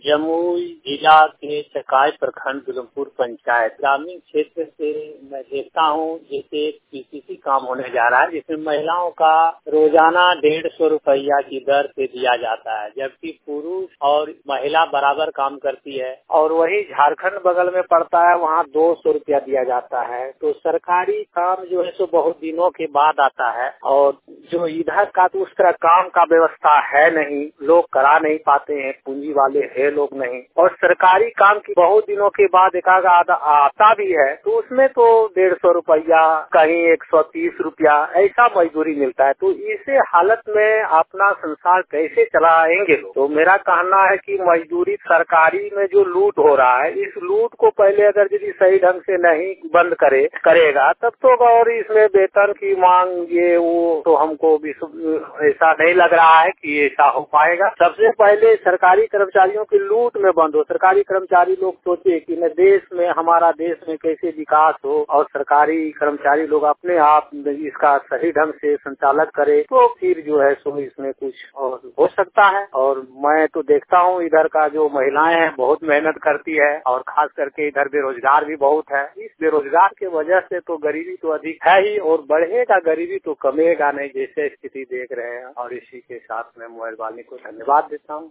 जमुई जिला के चकाई प्रखंड बिलमपुर पंचायत ग्रामीण क्षेत्र से मैं देखता हूँ जैसे पीसीसी काम होने जा रहा है, जिसमें महिलाओं का रोजाना 150 रुपया की दर से दिया जाता है, जबकि पुरुष और महिला बराबर काम करती है। और वही झारखंड बगल में पड़ता है, वहाँ 200 रुपया दिया जाता है। तो सरकारी काम जो है सो बहुत दिनों के बाद आता है, और जो इधर का तो उस तरह काम का व्यवस्था है नहीं, लोग करा नहीं पाते हैं, पूंजी वाले है लोग नहीं। और सरकारी काम की बहुत दिनों के बाद एक आता भी है, तो उसमें तो 150 रुपया, कहीं 130 रुपया ऐसा मजदूरी मिलता है। तो इसे हालत में अपना संसार कैसे चलाएंगे लोग? तो मेरा कहना है कि मजदूरी सरकारी में जो लूट हो रहा है, इस लूट को पहले अगर यदि सही ढंग से नहीं बंद करेगा तब तो, और इसमें वेतन की मांग ये वो तो हमको भी ऐसा नहीं लग रहा है कि ऐसा हो पाएगा। सबसे पहले सरकारी कर्मचारियों की लूट में बंद हो। सरकारी कर्मचारी लोग सोचे कि न देश में, हमारा देश में कैसे विकास हो, और सरकारी कर्मचारी लोग अपने आप इसका सही ढंग से संचालक करे, तो फिर जो है सो इसमें कुछ और हो सकता है। और मैं तो देखता हूँ इधर का जो महिलाएं हैं बहुत मेहनत करती है, और खास करके इधर बेरोजगार भी बहुत है। इस बेरोजगार के वजह से तो गरीबी तो अधिक है ही, और बढ़ेगा गरीबी तो कमेगा नहीं, जैसे स्थिति देख रहे हैं। और इसी के साथ मैं मोबाइल वाले को धन्यवाद देता हूँ।